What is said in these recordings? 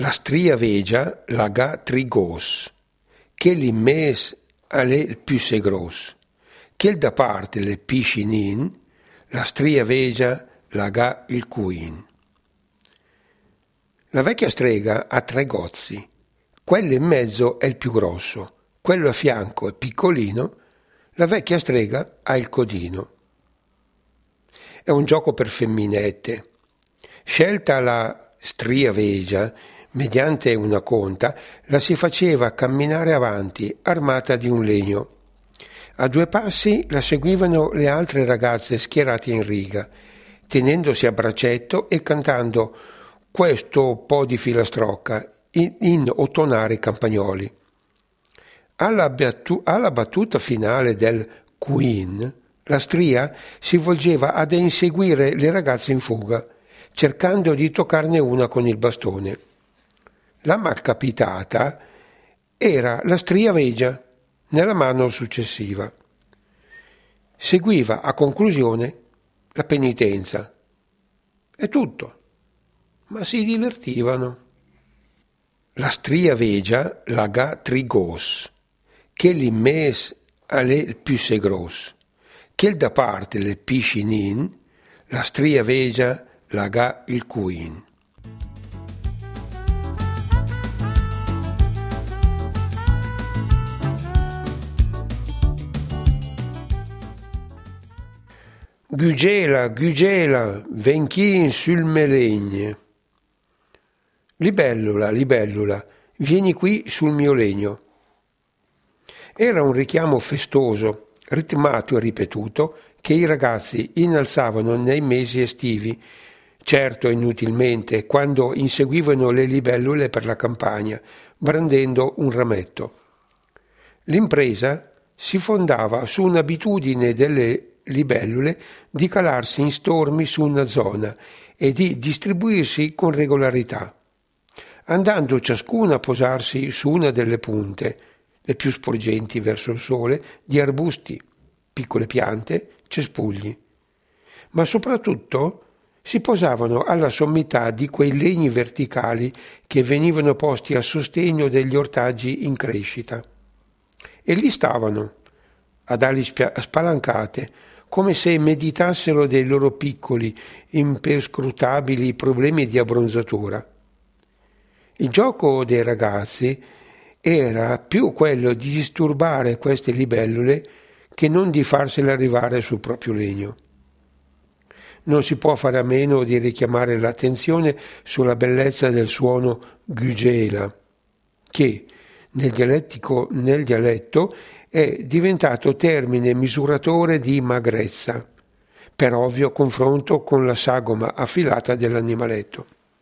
La stria vegia laga trigos, che l'immes alle il più se gros, che da parte le piscinin, la stria vegia laga il cuin. La vecchia strega ha 3 gozzi, quello in mezzo è il più grosso, quello a fianco è piccolino, la vecchia strega ha il codino. È un gioco per femminette. Scelta la stria vegia, mediante una conta, la si faceva camminare avanti, armata di un legno. A 2 passi la seguivano le altre ragazze schierate in riga, tenendosi a braccetto e cantando questo po' di filastrocca in ottonari campagnoli. Alla battuta finale del Queen, la stria si volgeva ad inseguire le ragazze in fuga, cercando di toccarne una con il bastone. La malcapitata era la stria vegia nella mano successiva. Seguiva a conclusione la penitenza. È tutto, ma si divertivano. La stria vegia laga trigos, che l'immes alle il più se gros, che da parte le piscinin, la stria vegia laga il cuin. Gugela, Gugela, venchin sul melegne. Libellula, libellula, vieni qui sul mio legno. Era un richiamo festoso, ritmato e ripetuto, che i ragazzi innalzavano nei mesi estivi, certo inutilmente, quando inseguivano le libellule per la campagna, brandendo un rametto. L'impresa si fondava su un'abitudine delle libellule di calarsi in stormi su una zona e di distribuirsi con regolarità, andando ciascuna a posarsi su una delle punte, le più sporgenti verso il sole, di arbusti, piccole piante, cespugli. Ma soprattutto si posavano alla sommità di quei legni verticali che venivano posti a sostegno degli ortaggi in crescita. E lì stavano, ad ali spalancate, come se meditassero dei loro piccoli, imperscrutabili problemi di abbronzatura. Il gioco dei ragazzi era più quello di disturbare queste libellule che non di farsele arrivare sul proprio legno. Non si può fare a meno di richiamare l'attenzione sulla bellezza del suono gugela, che nel dialetto è diventato termine misuratore di magrezza, per ovvio confronto con la sagoma affilata dell'animaletto.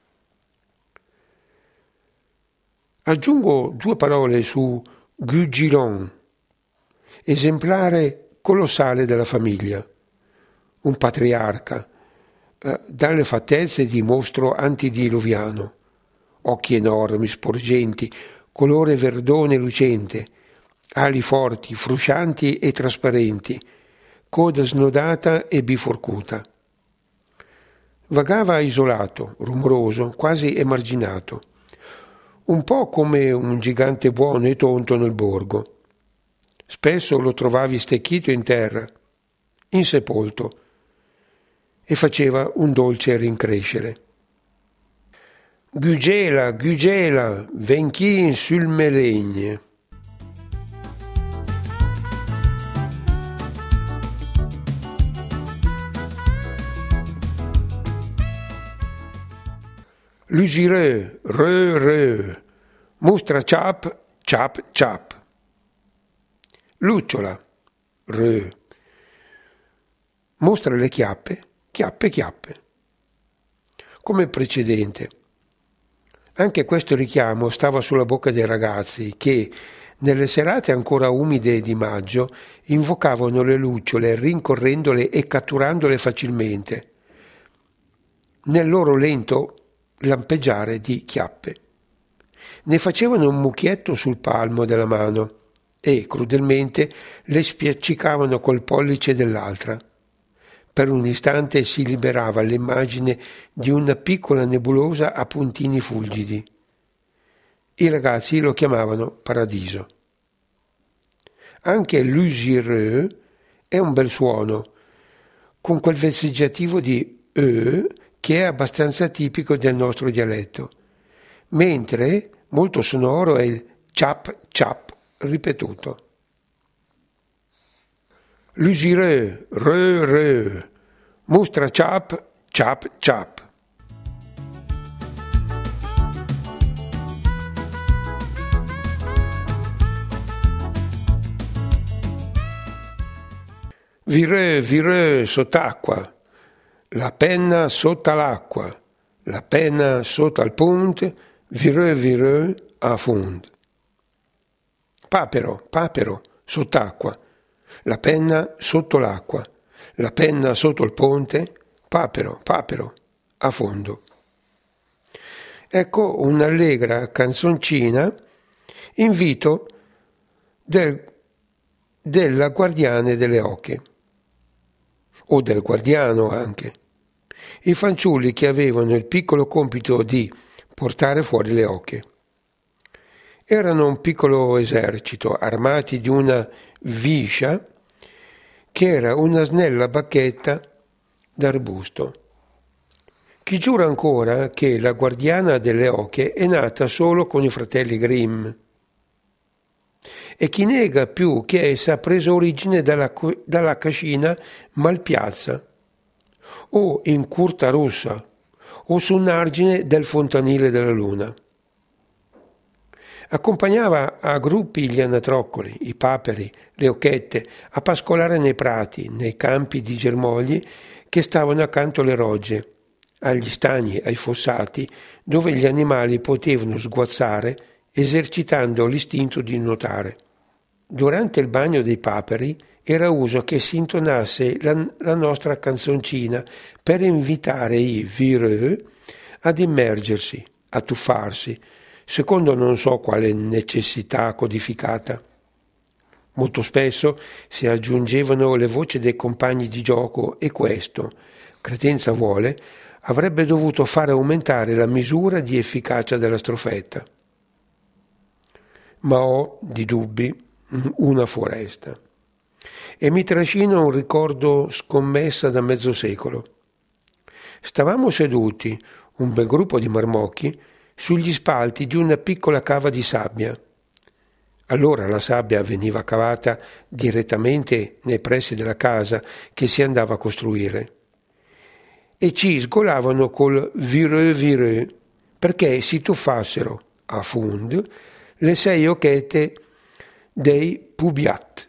Aggiungo 2 parole su Gugilon, esemplare colossale della famiglia, un patriarca, dalle fattezze di mostro antidiluviano, occhi enormi, sporgenti, colore verdone lucente, ali forti, fruscianti e trasparenti, coda snodata e biforcuta. Vagava isolato, rumoroso, quasi emarginato, un po' come un gigante buono e tonto nel borgo. Spesso lo trovavi stecchito in terra, insepolto, e faceva un dolce rincrescere. Gugela, Gugela, venchin sul melegne. Lusireux, re, mostra ciap, ciap, ciap. Lucciola, re, mostra le chiappe, chiappe, chiappe. Come il precedente. Anche questo richiamo stava sulla bocca dei ragazzi che, nelle serate ancora umide di maggio, invocavano le lucciole rincorrendole e catturandole facilmente, nel loro lento lampeggiare di chiappe. Ne facevano un mucchietto sul palmo della mano e, crudelmente, le spiaccicavano col pollice dell'altra. Per un istante si liberava l'immagine di una piccola nebulosa a puntini fulgidi. I ragazzi lo chiamavano paradiso. Anche l'usureux è un bel suono, con quel vezzeggiativo di che è abbastanza tipico del nostro dialetto, mentre molto sonoro è il ciap ciap ripetuto. L'usureux, re, mostra ciap, ciap, ciap. Vireux, sott'acqua, la penna sotto l'acqua, la penna sotto al pont, vireux, a fond. Papero, sott'acqua, la penna sotto l'acqua, la penna sotto il ponte, papero, a fondo. Ecco un'allegra canzoncina, invito della guardiane delle oche, o del guardiano anche, i fanciulli che avevano il piccolo compito di portare fuori le oche. Erano un piccolo esercito armati di una viscia che era una snella bacchetta d'arbusto. Chi giura ancora che la guardiana delle oche è nata solo con i fratelli Grimm, e chi nega più che essa ha preso origine dalla cascina Malpiazza, o in Curta Rossa, o su un argine del fontanile della luna. Accompagnava a gruppi gli anatroccoli, i paperi, le occhette, a pascolare nei prati, nei campi di germogli che stavano accanto alle rogge, agli stagni, ai fossati, dove gli animali potevano sguazzare esercitando l'istinto di nuotare. Durante il bagno dei paperi era uso che si intonasse la nostra canzoncina per invitare i vireux ad immergersi, a tuffarsi, secondo non so quale necessità codificata. Molto spesso si aggiungevano le voci dei compagni di gioco e questo, credenza vuole, avrebbe dovuto fare aumentare la misura di efficacia della strofetta. Ma ho di dubbi una foresta e mi trascino un ricordo scommessa da mezzo secolo. Stavamo seduti, un bel gruppo di marmocchi, sugli spalti di una piccola cava di sabbia. Allora la sabbia veniva cavata direttamente nei pressi della casa che si andava a costruire e ci sgolavano col vireux perché si tuffassero a fond le 6 occhette dei pubiat,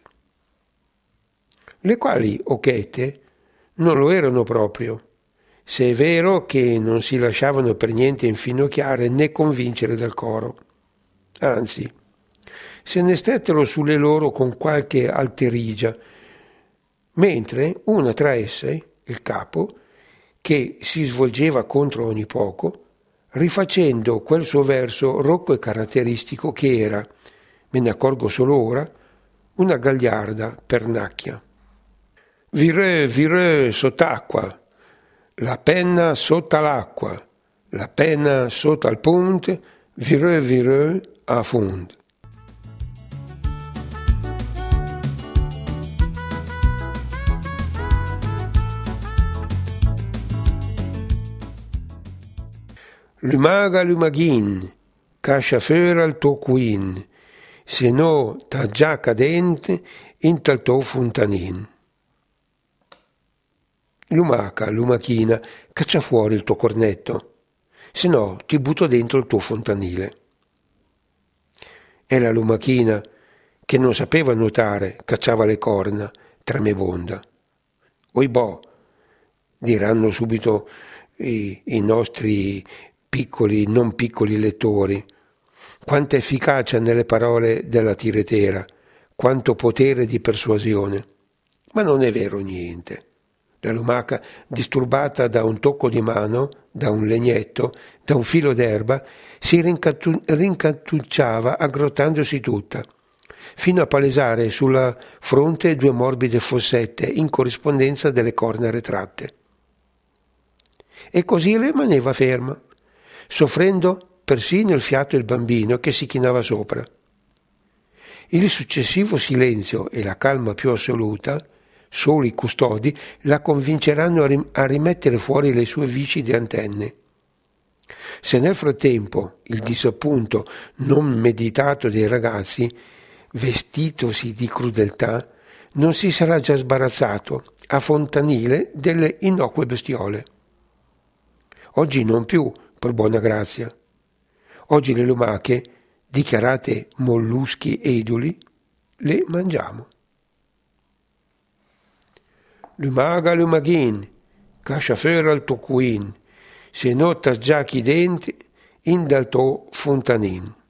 le quali occhette non lo erano proprio, se è vero che non si lasciavano per niente infinocchiare né convincere dal coro. Anzi, se ne stettero sulle loro con qualche alterigia, mentre una tra esse, il capo, che si svolgeva contro ogni poco, rifacendo quel suo verso rocco e caratteristico che era, me ne accorgo solo ora, una gagliarda pernacchia. Vireux, sott'acqua, la penna sotto l'acqua, la penna sotto al ponte, vireux, a fond. Lumaga lumaghin, cascia fuori al tuo queen, se no t'ha già cadente in tal tuo fontanin. Lumaca, lumachina, caccia fuori il tuo cornetto, se no ti butto dentro il tuo fontanile. E la lumachina, che non sapeva nuotare, cacciava le corna, tremebonda. Oibò, diranno subito i nostri non piccoli lettori, quanta efficacia nelle parole della tiretera, quanto potere di persuasione. Ma non è vero niente. La lumaca, disturbata da un tocco di mano, da un legnetto, da un filo d'erba, si rincantucciava aggrottandosi tutta, fino a palesare sulla fronte 2 morbide fossette in corrispondenza delle corna retratte. E così rimaneva ferma, soffrendo persino il fiato del bambino che si chinava sopra. Il successivo silenzio e la calma più assoluta, solo i custodi, la convinceranno a rimettere fuori le sue viscide antenne. Se nel frattempo il disappunto non meditato dei ragazzi, vestitosi di crudeltà, non si sarà già sbarazzato a fontanile delle innocue bestiole. Oggi non più per buona grazia. Oggi le lumache, dichiarate molluschi eduli, le mangiamo. Lumaga lumaghin, cascia fuori al tuo queen, se no t'as già chi denti in dal tuo fontanin.